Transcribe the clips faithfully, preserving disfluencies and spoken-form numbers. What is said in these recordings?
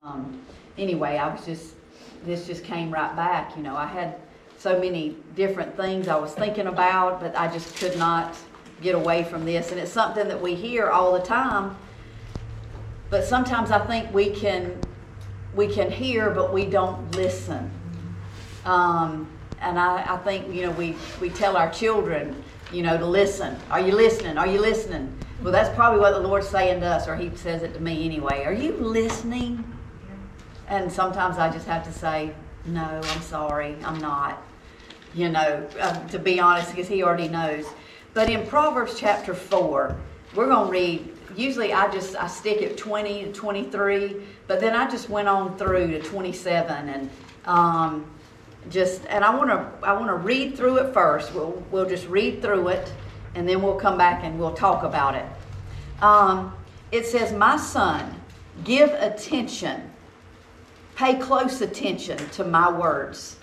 Um, anyway, I was just, this just came right back. You know, I had so many different things I was thinking about, but I just could not get away from this. And it's something that we hear all the time, but sometimes I think we can, we can hear, but we don't listen. Um, and I, I think, you know, we, we tell our children, you know, to listen. Are you listening? Are you listening? Well, that's probably what the Lord's saying to us, or He says it to me anyway. Are you listening? And sometimes I just have to say, no, I'm sorry, I'm not. You know, um, to be honest, because He already knows. But in Proverbs chapter four, we're going to read, usually I just, I stick at twenty to twenty-three, but then I just went on through to twenty-seven, and um, just, and I want to, I want to read through it first. We'll, we'll just read through it, and then we'll come back and we'll talk about it. Um, it says, my son, give attention. Pay close attention to my words.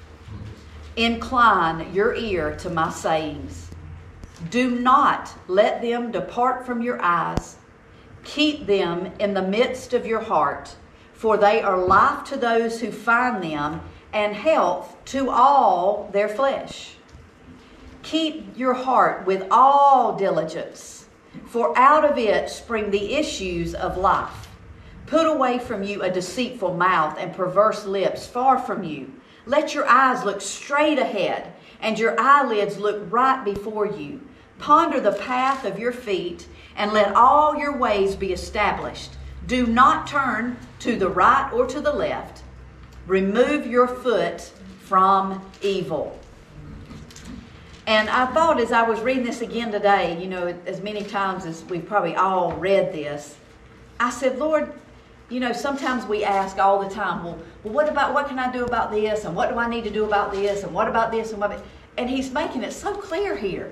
Incline your ear to my sayings. Do not let them depart from your eyes. Keep them in the midst of your heart, for they are life to those who find them and health to all their flesh. Keep your heart with all diligence, for out of it spring the issues of life. Put away from you a deceitful mouth and perverse lips far from you. Let your eyes look straight ahead and your eyelids look right before you. Ponder the path of your feet and let all your ways be established. Do not turn to the right or to the left. Remove your foot from evil. And I thought as I was reading this again today, you know, as many times as we've probably all read this, I said, Lord, you know, sometimes we ask all the time, well, well, what about, what can I do about this? And what do I need to do about this? And what about this? And what? And He's making it so clear here.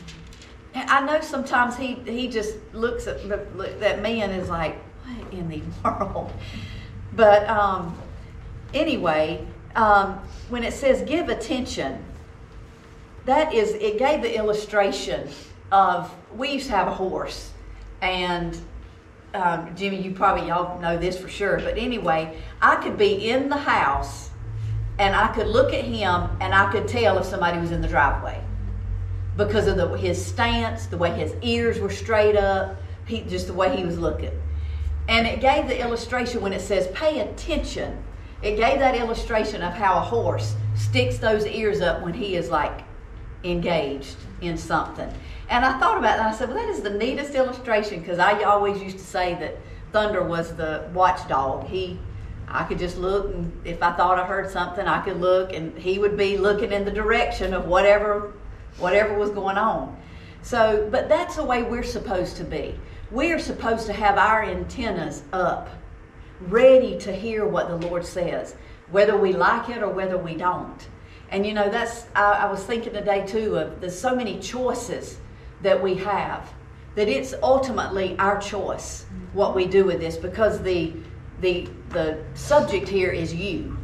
And I know sometimes he, he just looks at, at me and is like, what in the world? But um, anyway, um, when it says give attention, that is, it gave the illustration of, we used to have a horse, and um, Jimmy, you probably, y'all know this for sure, but anyway, I could be in the house and I could look at him and I could tell if somebody was in the driveway because of the, his stance, the way his ears were straight up, he, just the way he was looking. And it gave the illustration when it says pay attention. It gave that illustration of how a horse sticks those ears up when he is like engaged in something. And I thought about that and I said, well, that is the neatest illustration, because I always used to say that Thunder was the watchdog. He, I could just look, and if I thought I heard something, I could look, and he would be looking in the direction of whatever whatever was going on. So, but that's the way we're supposed to be. We are supposed to have our antennas up, ready to hear what the Lord says, whether we like it or whether we don't. And you know, that's, I, I was thinking today too of there's so many choices that we have, that it's ultimately our choice what we do with this, because the the the subject here is you.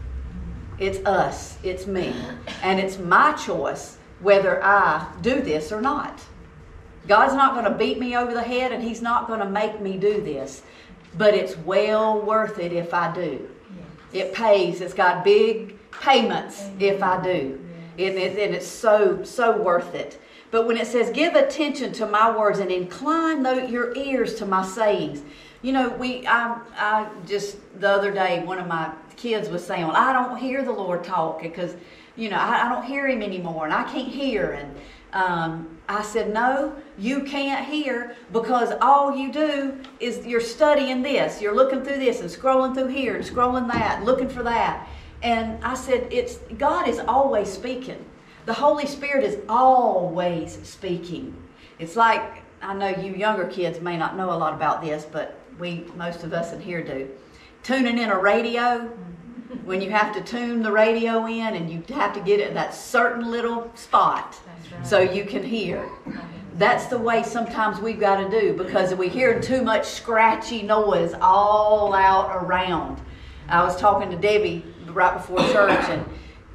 It's us, it's me, and it's my choice whether I do this or not. God's not going to beat me over the head, and He's not going to make me do this, but it's well worth it if I do. Yes. It pays. It's got big payments if I do. Yes. And, it, and it's so, so worth it. But when it says, give attention to my words and incline your ears to my sayings. You know, we, I, I just, the other day, one of my kids was saying, well, I don't hear the Lord talk because, you know, I, I don't hear Him anymore and I can't hear. And um, I said, no, you can't hear, because all you do is you're studying this. You're looking through this and scrolling through here and scrolling that, and looking for that. And I said, it's God is always speaking. The Holy Spirit is always speaking. It's like, I know you younger kids may not know a lot about this, but we, most of us in here do. Tuning in a radio, when you have to tune the radio in and you have to get it at that certain little spot right, so you can hear. That's the way sometimes we've got to do, because we hear too much scratchy noise all out around. I was talking to Debbie right before church, and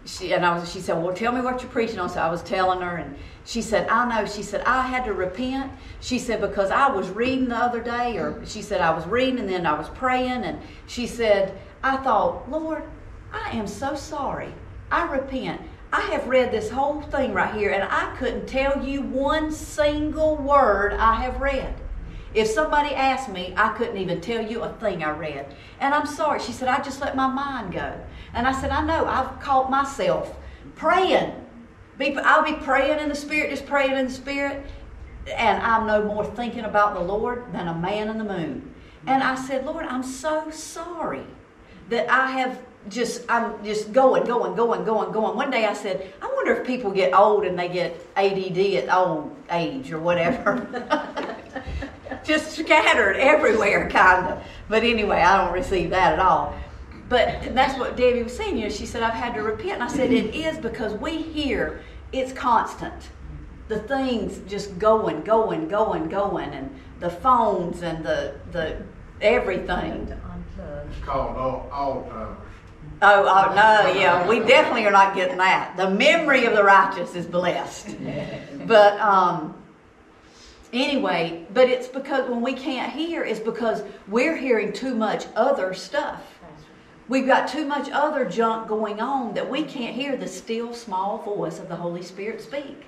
she and I was. She said, "Well, tell me what you're preaching on." So I was telling her, and she said, "I know." She said, "I had to repent." She said, "Because I was reading the other day," or she said, "I was reading and then I was praying," and she said, "I thought, Lord, I am so sorry. I repent. I have read this whole thing right here, and I couldn't tell you one single word I have read. If somebody asked me, I couldn't even tell you a thing I read. And I'm sorry." She said, "I just let my mind go." And I said, "I know. I've caught myself praying. Be, I'll be praying in the Spirit, just praying in the Spirit, and I'm no more thinking about the Lord than a man in the moon." And I said, "Lord, I'm so sorry that I have just, I'm just going, going, going, going, going." One day I said, "I wonder if people get old and they get A D D at old age or whatever." Just scattered everywhere, kind of. But anyway, I don't receive that at all. But that's what Debbie was saying. You know, she said, "I've had to repent." And I said, it is because we hear it's constant. The things just going, going, going, going. And the phones and the the everything. It's called all, all timers. Oh, oh, no, yeah, we definitely are not getting that. The memory of the righteous is blessed. But um, anyway, but it's because when we can't hear, it's because we're hearing too much other stuff. We've got too much other junk going on that we can't hear the still small voice of the Holy Spirit speak.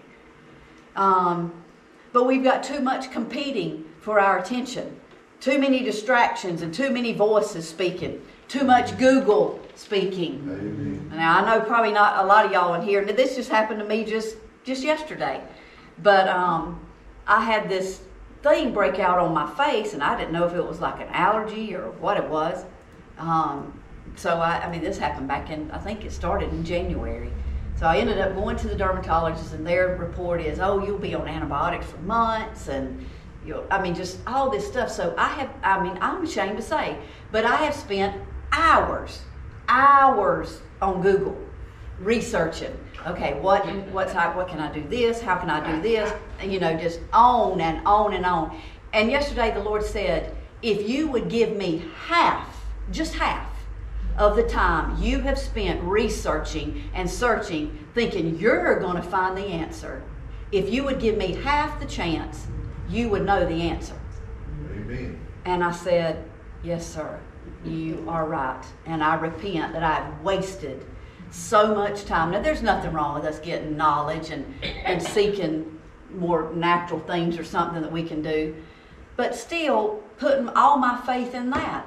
Um, but we've got too much competing for our attention. Too many distractions and too many voices speaking. Too much Google speaking. Amen. Now, I know probably not a lot of y'all in here. Now, this just happened to me just, just yesterday. But um, I had this thing break out on my face, and I didn't know if it was like an allergy or what it was. Um, so, I, I mean, this happened back in, I think it started in January. So I ended up going to the dermatologist, and their report is, oh, you'll be on antibiotics for months, and you'll, I mean, just all this stuff. So I have, I mean, I'm ashamed to say, but I have spent hours, hours on Google researching. Okay, what what type? What can I do? This? How can I do this? And, you know, just on and on and on. And yesterday the Lord said, if you would give me half, just half, of the time you have spent researching and searching, thinking you're going to find the answer, if you would give me half the chance, you would know the answer. Amen. And I said, yes, sir, you are right. And I repent that I've wasted so much time. Now, there's nothing wrong with us getting knowledge and, and seeking more natural things or something that we can do. But still, putting all my faith in that.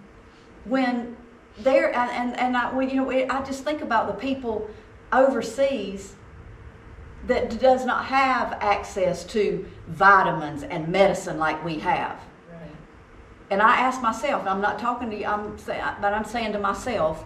When there, and, and, and I, well, you know, I just think about the people overseas that does not have access to vitamins and medicine like we have. Right. And I ask myself, I'm not talking to you, I'm saying, but I'm saying to myself,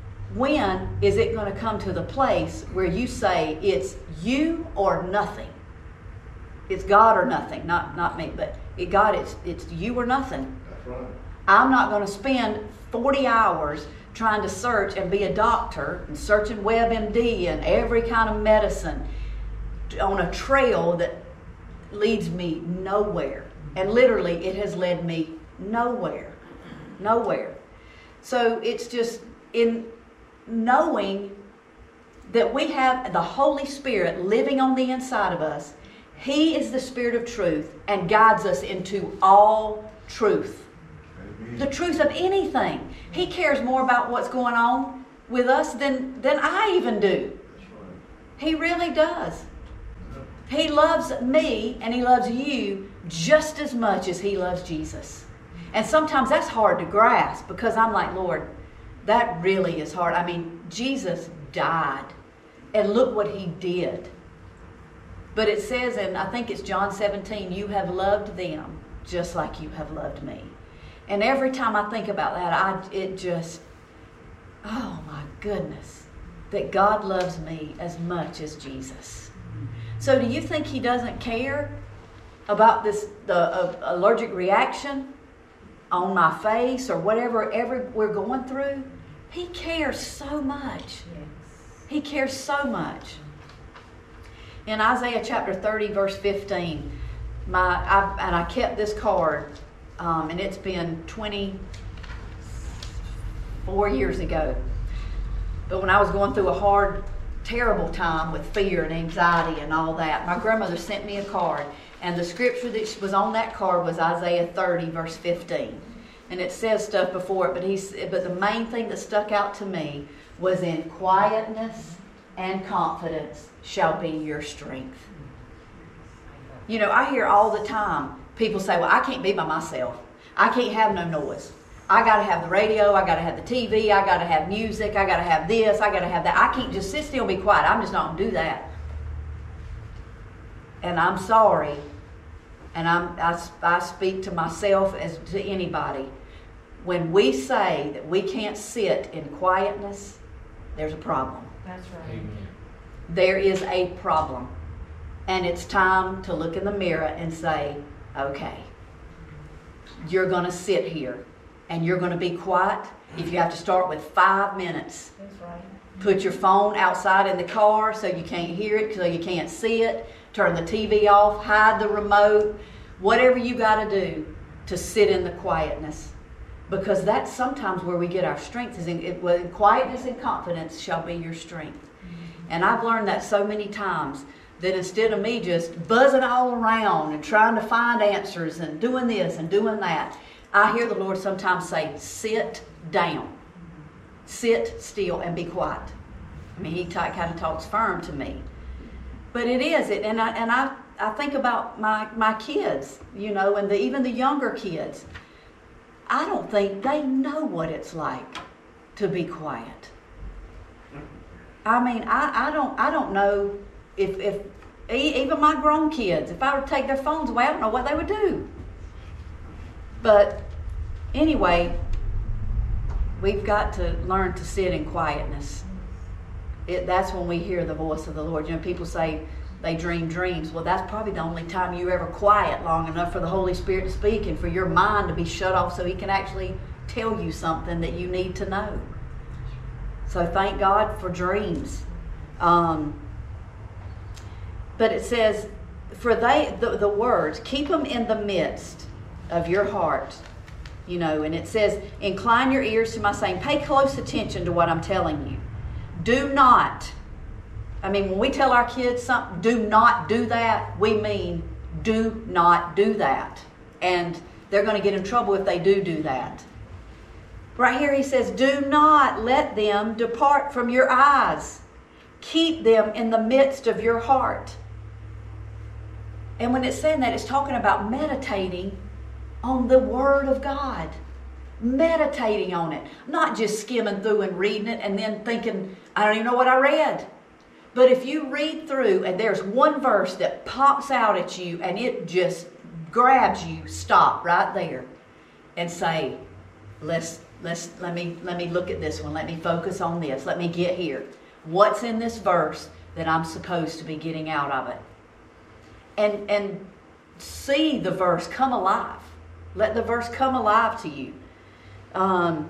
when is it going to come to the place where you say it's you or nothing? It's God or nothing, not not me, but it, God, it's it's you or nothing. That's right. I'm not going to spend forty hours trying to search and be a doctor and searching WebMD and every kind of medicine on a trail that leads me nowhere. And literally, it has led me nowhere. Nowhere. So it's just in knowing that we have the Holy Spirit living on the inside of us. He is the Spirit of truth and guides us into all truth. Amen. The truth of anything. He cares more about what's going on with us than, than I even do. That's right. He really does. He loves me and he loves you just as much as he loves Jesus. And sometimes that's hard to grasp because I'm like, Lord, that really is hard. I mean, Jesus died and look what he did. But it says, and I think it's John seventeen, you have loved them just like you have loved me. And every time I think about that, I it just, oh my goodness, that God loves me as much as Jesus. So do you think he doesn't care about this, the uh, allergic reaction on my face or whatever ever we're going through? He cares so much. Yes. He cares so much. In Isaiah chapter thirty, verse fifteen, my I, and I kept this card, um, and it's been twenty-four years ago. But when I was going through a hard terrible time with fear and anxiety and all that, my grandmother sent me a card, and the scripture that was on that card was Isaiah thirty, verse fifteen. And it says stuff before it, but he's, but the main thing that stuck out to me was, in quietness and confidence shall be your strength. You know, I hear all the time people say, well, I can't be by myself. I can't have no noise. I got to have the radio. I got to have the T V. I got to have music. I got to have this. I got to have that. I can't just sit still and be quiet. I'm just not going to do that. And I'm sorry. And I'm, I, I speak to myself as to anybody. When we say that we can't sit in quietness, there's a problem. That's right. Amen. There is a problem. And it's time to look in the mirror and say, okay, you're going to sit here and you're going to be quiet. If you have to start with five minutes, That's right. put your phone outside in the car so you can't hear it, so you can't see it. Turn the T V off, hide the remote, whatever you got to do to sit in the quietness. Because that's sometimes where we get our strength, is in, it, well, in quietness and confidence shall be your strength. Mm-hmm. And I've learned that so many times, that instead of me just buzzing all around and trying to find answers and doing this and doing that, I hear the Lord sometimes say, sit down. Sit still and be quiet. I mean, he t- kind of talks firm to me. But it is, it, and I and I, I think about my, my kids, you know, and the, even the younger kids. I don't think they know what it's like to be quiet. I mean, I, I don't I don't know if if even my grown kids, if I were to take their phones away, I don't know what they would do. But anyway, we've got to learn to sit in quietness. It, that's when we hear the voice of the Lord. You know, people say they dream dreams. Well, that's probably the only time you ever quiet long enough for the Holy Spirit to speak and for your mind to be shut off so He can actually tell you something that you need to know. So thank God for dreams. Um, but it says, for they, the, the words, keep them in the midst of your heart. You know, and it says, incline your ears to my saying. Pay close attention to what I'm telling you. Do not, I mean, when we tell our kids something, do not do that, we mean do not do that. And they're going to get in trouble if they do do that. Right here he says, do not let them depart from your eyes. Keep them in the midst of your heart. And when it's saying that, it's talking about meditating on the Word of God. Meditating on it. Not just skimming through and reading it and then thinking, I don't even know what I read. But if you read through and there's one verse that pops out at you and it just grabs you, stop right there and say, let's let's let me let me look at this one. Let me focus on this. Let me get here. What's in this verse that I'm supposed to be getting out of it? And and see the verse come alive. Let the verse come alive to you. Um,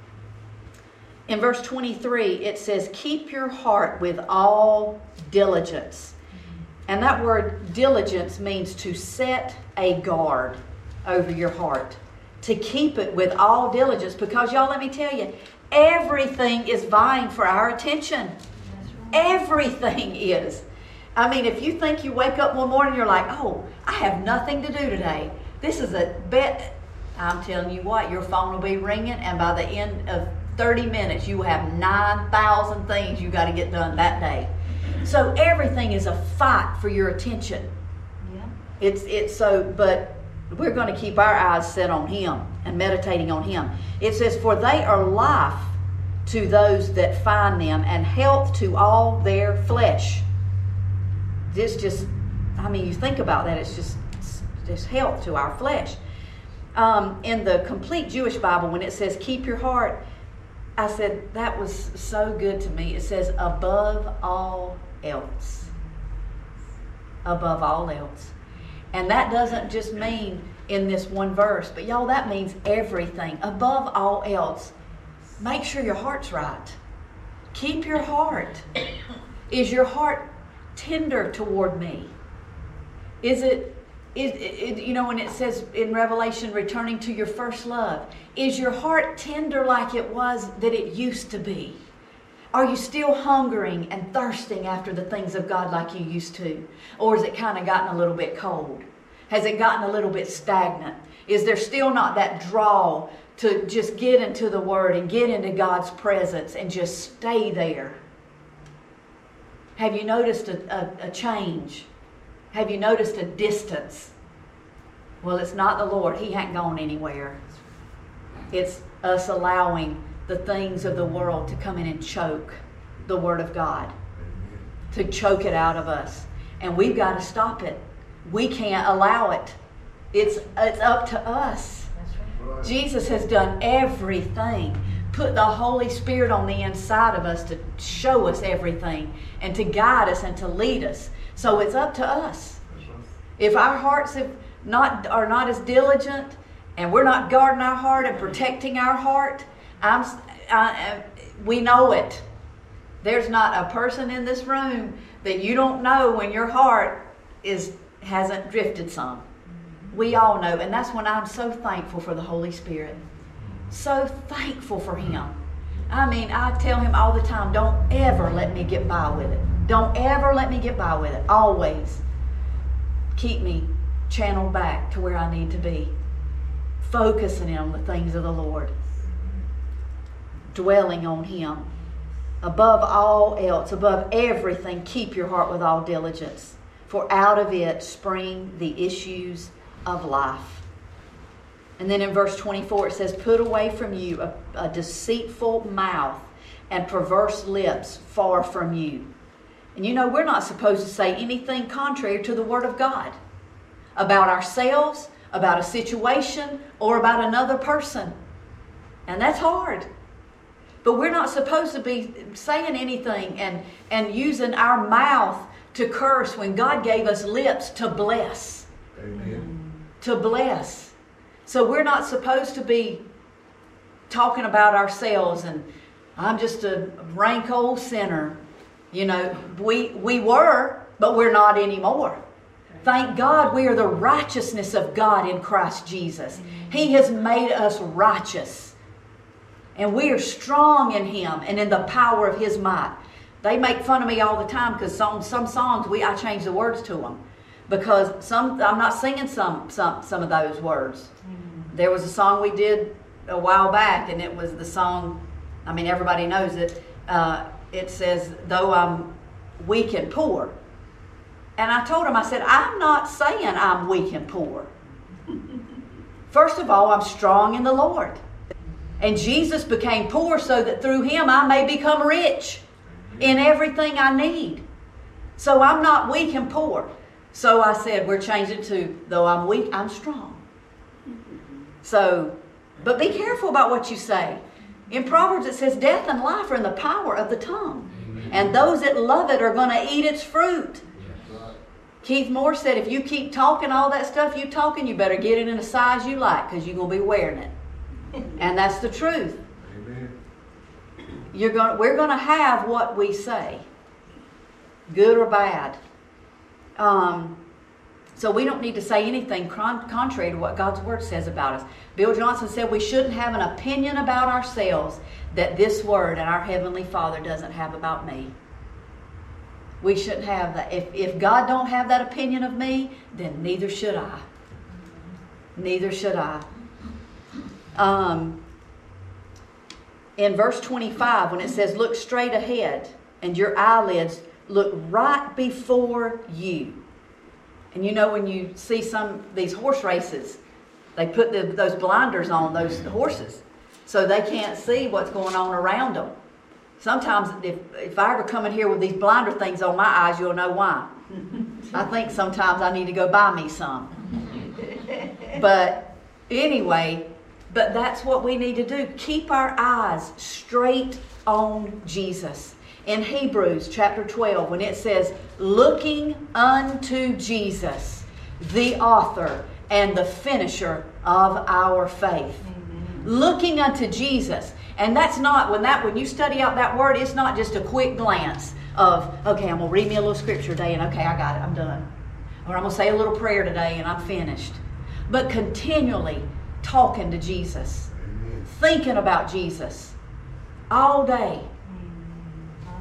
in verse twenty-three, it says, keep your heart with all diligence. And that word diligence means to set a guard over your heart. To keep it with all diligence. Because y'all, let me tell you, everything is vying for our attention. Right. Everything is. I mean, if you think you wake up one morning and you're like, oh, I have nothing to do today. This is a bet. I'm telling you what, your phone will be ringing, and by the end of thirty minutes, you will have nine thousand things you got to get done that day. So everything is a fight for your attention. Yeah. It's it's so, but we're going to keep our eyes set on Him and meditating on Him. It says, for they are life to those that find them, and health to all their flesh. This just, I mean, you think about that, it's just, it's just health to our flesh. Um, in the Complete Jewish Bible, when it says, keep your heart, I said, that was so good to me. It says, above all else. Above all else. And that doesn't just mean in this one verse, but y'all, that means everything. Above all else, make sure your heart's right. Keep your heart. Is your heart tender toward me? Is it, is it, you know, when it says in Revelation, returning to your first love, is your heart tender like it was that it used to be? Are you still hungering and thirsting after the things of God like you used to? Or has it kind of gotten a little bit cold? Has it gotten a little bit stagnant? Is there still not that draw to just get into the Word and get into God's presence and just stay there? Have you noticed a, a, a change? Have you noticed a distance? Well, it's not the Lord. He hadn't gone anywhere. It's us allowing the things of the world to come in and choke the Word of God, to choke it out of us. And we've got to stop it. We can't allow it. It's, it's up to us. Right. Jesus has done everything. Put the Holy Spirit on the inside of us to show us everything and to guide us and to lead us. So it's up to us. That's right. If our hearts have not are not as diligent and we're not guarding our heart and protecting our heart, I'm, I, we know it. There's not a person in this room that you don't know when your heart is hasn't drifted some. We all know, and that's when I'm so thankful for the Holy Spirit. So thankful for Him. I mean, I tell Him all the time, don't ever let me get by with it. Don't ever let me get by with it. Always keep me channeled back to where I need to be. Focusing on the things of the Lord. Dwelling on Him. Above all else, above everything, keep your heart with all diligence. For out of it spring the issues of life. And then in verse twenty-four it says, put away from you a, a deceitful mouth and perverse lips far from you. And you know, we're not supposed to say anything contrary to the Word of God about ourselves, about a situation, or about another person. And that's hard. But we're not supposed to be saying anything and, and using our mouth to curse when God gave us lips to bless. Amen. To bless. So we're not supposed to be talking about ourselves and I'm just a rank old sinner. You know, we we were, but we're not anymore. Thank God we are the righteousness of God in Christ Jesus. He has made us righteous. And we are strong in Him and in the power of His might. They make fun of me all the time because some some songs we I change the words to them because some I'm not singing some some some of those words. Mm-hmm. There was a song we did a while back, and it was the song. I mean, everybody knows it. Uh, it says, "Though I'm weak and poor," and I told him, I said, "I'm not saying I'm weak and poor. First of all, I'm strong in the Lord, and Jesus became poor so that through Him I may become rich." In everything I need. So I'm not weak and poor. So I said, we're changing to, though I'm weak, I'm strong. So, but be careful about what you say. In Proverbs it says, death and life are in the power of the tongue. Amen. And those that love it are going to eat its fruit. Yes. Keith Moore said, if you keep talking all that stuff you talking, you better get it in a size you like because you're going to be wearing it. And that's the truth. You're going, we're going to have what we say, good or bad. Um, so we don't need to say anything con- contrary to what God's Word says about us. Bill Johnson said we shouldn't have an opinion about ourselves that this Word and our Heavenly Father doesn't have about me. We shouldn't have that. If, if God don't have that opinion of me, then neither should I. Neither should I. Um... In verse twenty-five, when it says, look straight ahead and your eyelids look right before you. And you know when you see some these horse races, they put the, those blinders on those horses so they can't see what's going on around them. Sometimes if, if I ever come in here with these blinder things on my eyes, you'll know why. I think sometimes I need to go buy me some. But anyway... But that's what we need to do. Keep our eyes straight on Jesus. In Hebrews chapter twelve, when it says, looking unto Jesus, the author and the finisher of our faith. Amen. Looking unto Jesus. And that's not, when that when you study out that word, it's not just a quick glance of, okay, I'm going to read me a little scripture today and okay, I got it, I'm done. Or I'm going to say a little prayer today and I'm finished. But continually talking to Jesus, Amen. Thinking about Jesus all day.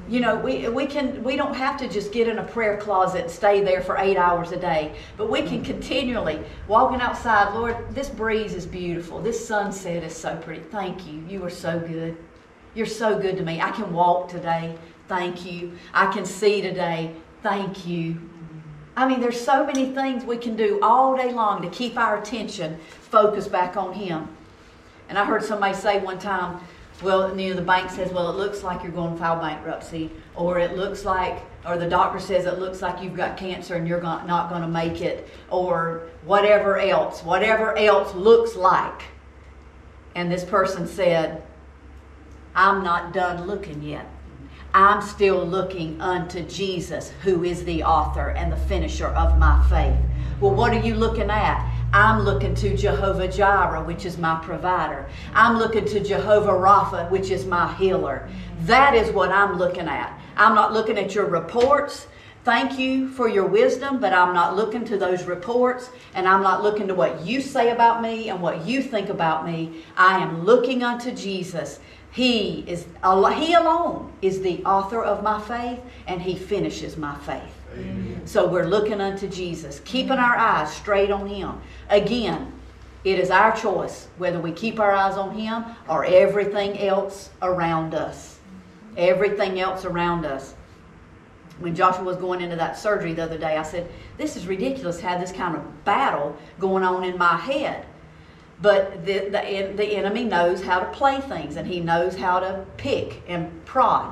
You know, we we can we don't have to just get in a prayer closet and stay there for eight hours a day, but we can continually walking outside. Lord, this breeze is beautiful. This sunset is so pretty. Thank you. You are so good. You're so good to me. I can walk today. Thank you. I can see today. Thank you. I mean, there's so many things we can do all day long to keep our attention focused back on Him. And I heard somebody say one time, well, you know, the bank says, well, it looks like you're going to file bankruptcy, or it looks like, or the doctor says it looks like you've got cancer and you're not going to make it, or whatever else, whatever else looks like. And this person said, I'm not done looking yet. I'm still looking unto Jesus, who is the author and the finisher of my faith. Well, what are you looking at? I'm looking to Jehovah Jireh, which is my provider. I'm looking to Jehovah Rapha, which is my healer. That is what I'm looking at. I'm not looking at your reports. Thank you for your wisdom, but I'm not looking to those reports, and I'm not looking to what you say about me and what you think about me. I am looking unto Jesus. He is He alone is the author of my faith, and He finishes my faith. Amen. So we're looking unto Jesus, keeping our eyes straight on Him. Again, it is our choice whether we keep our eyes on Him or everything else around us. Everything else around us. When Joshua was going into that surgery the other day, I said, this is ridiculous to have this kind of battle going on in my head. But the, the, the enemy knows how to play things, and he knows how to pick and prod.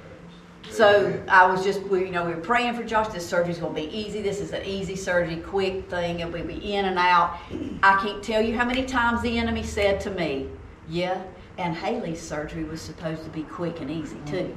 So I was just, we, you know, we were praying for Josh. This surgery's going to be easy. This is an easy surgery, quick thing, and we'll be in and out. I can't tell you how many times the enemy said to me, yeah, and Haley's surgery was supposed to be quick and easy too.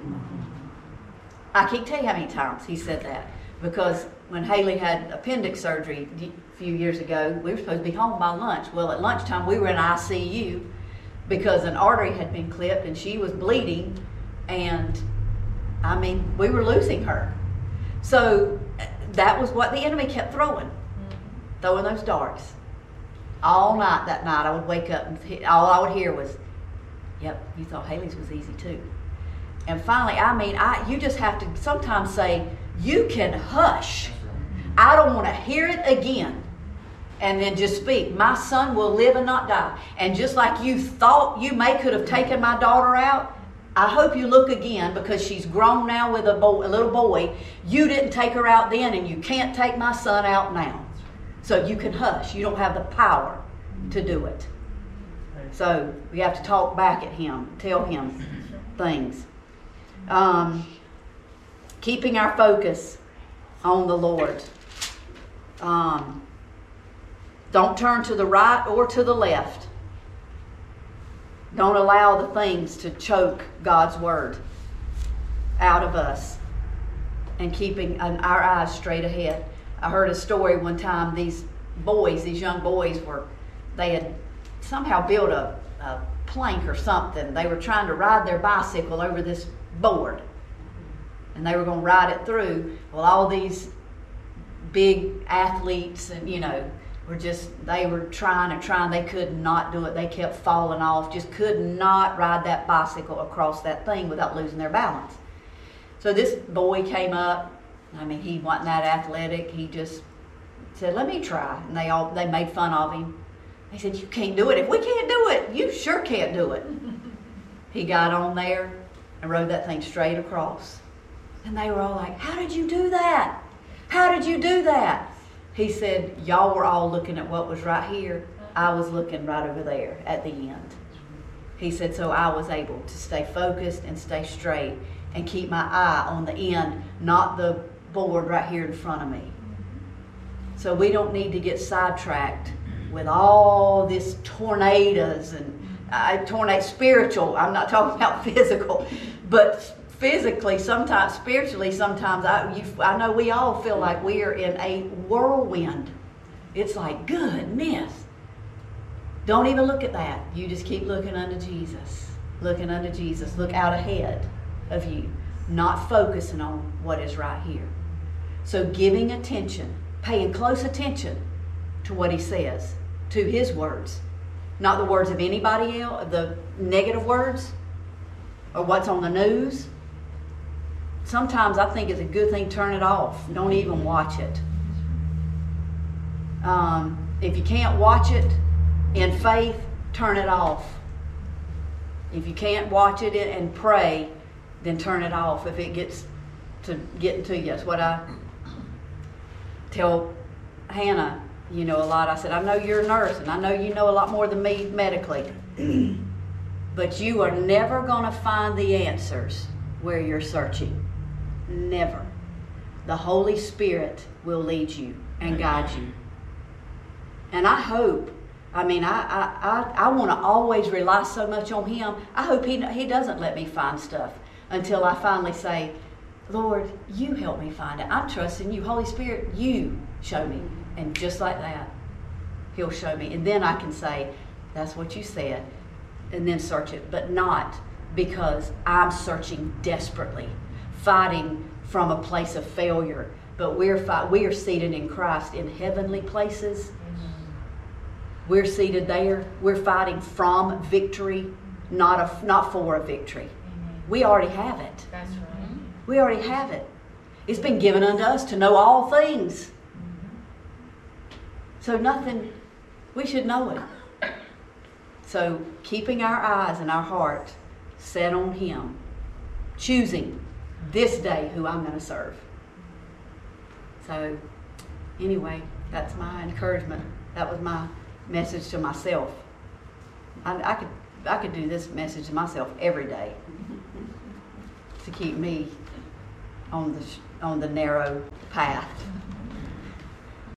I can't tell you how many times he said that, because when Haley had appendix surgery a few years ago, we were supposed to be home by lunch. Well, at lunchtime, we were in I C U because an artery had been clipped and she was bleeding, and I mean, we were losing her. So that was what the enemy kept throwing, throwing those darts. All night that night, I would wake up and all I would hear was, yep, you thought Haley's was easy too. And finally, I mean, I you just have to sometimes say, you can hush. I don't want to hear it again. And then just speak. My son will live and not die. And just like you thought you may could have taken my daughter out, I hope you look again, because she's grown now with a, boy, a little boy. You didn't take her out then, and you can't take my son out now. So you can hush. You don't have the power to do it. So we have to talk back at him, tell him things. Um, keeping our focus on the Lord. Um, don't turn to the right or to the left. Don't allow the things to choke God's word out of us, and keeping our eyes straight ahead. I heard a story one time. These boys, these young boys were, they had somehow built a, a plank or something. They were trying to ride their bicycle over this board, and they were going to ride it through. Well, all these big athletes, and you know, were just, they were trying and trying. They could not do it. They kept falling off, just could not ride that bicycle across that thing without losing their balance. So this boy came up. I mean, he wasn't that athletic. He just said, let me try. And they all, they made fun of him. They said, you can't do it. If we can't do it, you sure can't do it. He got on there and rode that thing straight across. And they were all like, how did you do that? How did you do that? He said, y'all were all looking at what was right here. I was looking right over there at the end. He said, so I was able to stay focused and stay straight and keep my eye on the end, not the board right here in front of me. So we don't need to get sidetracked with all this tornadoes and uh, tornado spiritual. I'm not talking about physical, but physically, sometimes spiritually, sometimes I, you, I know we all feel like we are in a whirlwind. It's like, goodness. Don't even look at that. You just keep looking unto Jesus. Looking unto Jesus. Look out ahead of you. Not focusing on what is right here. So giving attention, paying close attention to what he says, to his words. Not the words of anybody else, the negative words, or what's on the news. sometimes I think it's a good thing to turn it off. Don't even watch it. Um, if you can't watch it in faith, turn it off. If you can't watch it and pray, then turn it off if it gets to getting to you. That's what I tell Hannah, you know, a lot. I said, I know you're a nurse and I know you know a lot more than me medically, but you are never going to find the answers where you're searching. Never. The Holy Spirit will lead you and guide you. And I hope, I mean, I I, I, I want to always rely so much on Him. I hope he, he doesn't let me find stuff until I finally say, Lord, you help me find it. I'm trusting you. Holy Spirit, you show me. And just like that, He'll show me. And then I can say, that's what you said. And then search it. But not because I'm searching desperately, fighting from a place of failure. But we're fight, we are seated in Christ in heavenly places. We're seated there. We're fighting from victory, not a, not for a victory. We already have it. That's right. We already have it. It's been given unto us to know all things. So nothing, we should know it. So keeping our eyes and our heart set on Him, choosing this day who I'm going to serve. So anyway, that's my encouragement. That was my message to myself. I, I could I could do this message to myself every day to keep me on the on the narrow path.